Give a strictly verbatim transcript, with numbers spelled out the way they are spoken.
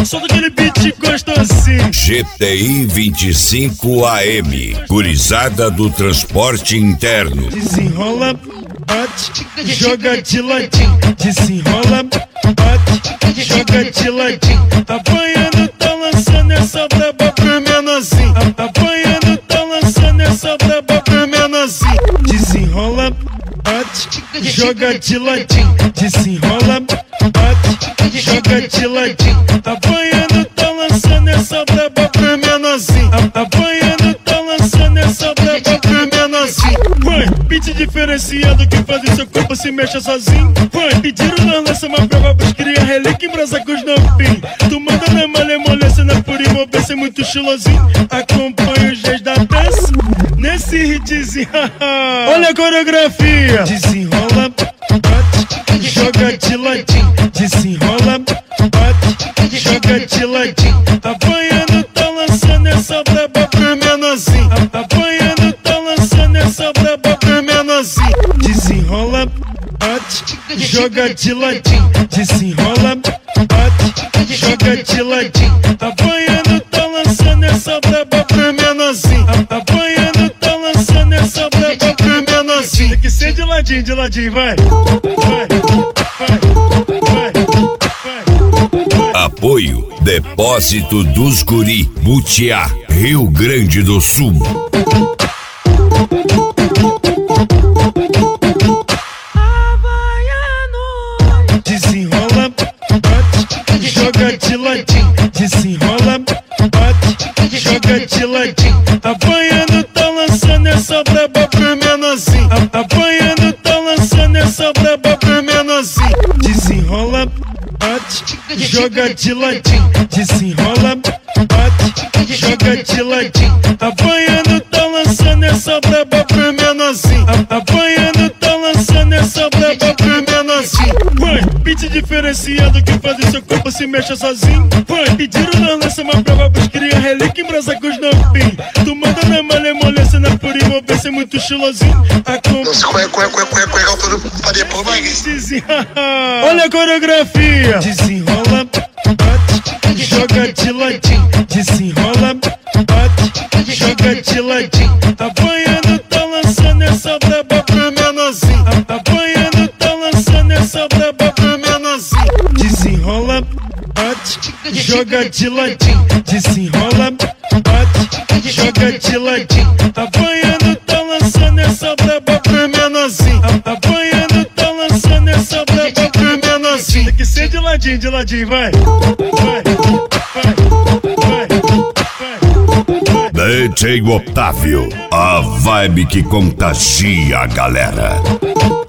solta aquele beat gostosinho. G T I vinte e cinco A M, gurizada do transporte interno. Desenrola, bate, joga de ladinho. Desenrola, bate, joga de ladinho. Apanhando, tá lançando essa braba pro menorzinho. Apanhando, tá lançando essa braba pro menorzinho. Desenrola, bate, joga de ladinho. Desenrola, bate, joga de ladinho. Apanhando, tá lançando essa braba pro menorzinho. Apanhando, tá lançando essa braba pro menorzinho. Vai, beat diferenciado que faz o seu corpo se mexa sozinho. Vai, pediram na lança uma prova pros cria relíquia em brasa com os novinhos. Tu manda na malemolência, na pura envolvência, muito estilosinho. Acompanha os Gs da dança nesse hitzinho. Olha a coreografia. Desenrola, bate, joga de ladinho. Desenrola, bate, joga de ladinho. Apanhando, tá lançando essa braba pro menorzinho. Apanhando, tá lançando essa braba pro menorzinho. Desenrola, bate, joga de ladinho. Desenrola, bate, joga de ladinho. Apanhando, tá lançando essa braba pro menorzinho. Apanhando, tá lançando essa braba pro menorzinho. Tem que ser de ladinho, de ladinho, vai. Vai, vai, vai, vai. Apoio Depósito dos Guri, Butiá, Rio Grande do Sul. Desenrola, bate, joga de ladinho. Desenrola, bate, joga de ladinho. Apanhando, tá lançando essa braba pro menorzinho. Apanhando, tá lançando essa braba pro menorzinho. Desenrola, bate, joga de ladinho. Desenrola, bate, joga de ladinho. Apanhando, tá lançando essa braba pro menorzinho. Apanhando, tá lançando essa braba pro menorzinho. Vai, beat diferenciado que faz o seu corpo se mexa sozinho. Vai, pediram na lança uma prova pros cria relíquia em brasa com os novinhos. Tu manda na malemolência, na pura envolvência, muito estilosinho. Nossa, qual é, qual é, qual é, qual é, qual é a altura do faria por mim? Olha a coreografia. Desenrola, bate, joga de ladinho. Desenrola, bate, joga de ladinho. Apanhando, tá lançando essa braba pro menorzinho. Apanhando, tá lançando essa braba pro menorzinho. Desenrola, bate, joga de ladinho. Desenrola, bate, joga de ladinho. Apanhando, tá lançando essa braba pro menorzinho. Apanhando, tá lançando essa braba pro menorzinho. Tem que ser de ladinho, de ladinho, vai. Vai, vai, vai, vai, vai. D J Otávio, a vibe que contagia a galera.